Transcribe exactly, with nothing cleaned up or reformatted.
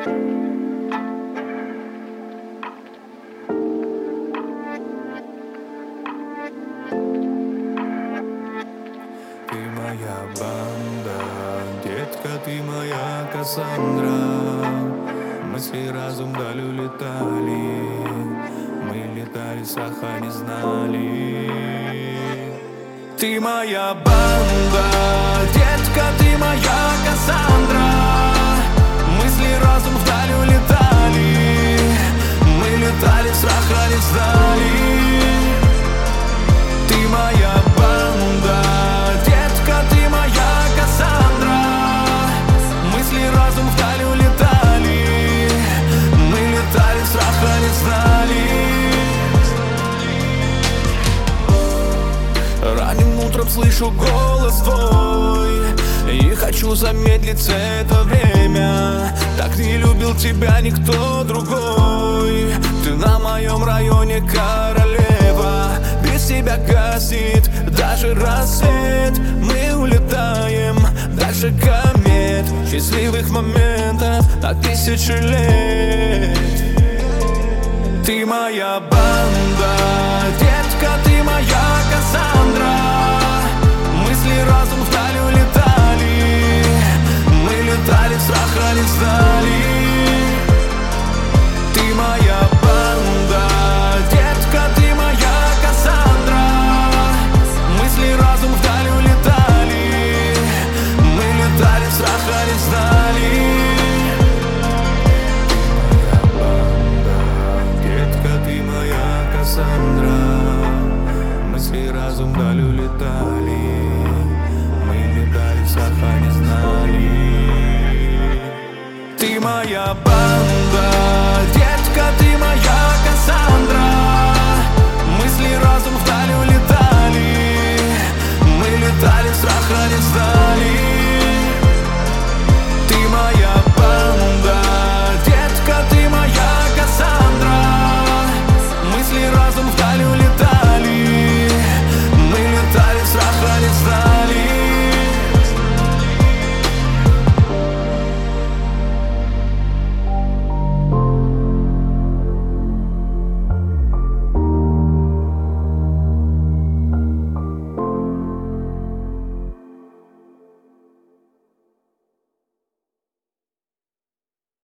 Ты моя банда, детка, ты моя Кассандра. Мысли, разум вдаль улетали, мы летали, страха не знали. Ты моя банда, детка, ты моя Кассандра. Мысли, разум вдаль улетали, мы летали, страха не знали. Ты моя банда, детка, ты моя Кассандра. Мысли, разум вдаль улетали, мы летали, страха не знали. Ранним утром слышу голос твой и хочу замедлиться это время. Так не любил тебя никто другой. Ты на моем районе королева. Без тебя гаснет даже рассвет. Мы улетаем дальше комет, счастливых моментов на тысячи лет. Ты моя банда, детка, ты моя Кассандра. Мысли, разум вдаль улетали, мы летали, страха не знали. Ты моя банда, детка, ты моя Кассандра. Мысли, разум вдаль улетали, мы летали, страха не знали. Кассандра, мысли, разум вдаль улетали, мы летали, страха не знали. Ты моя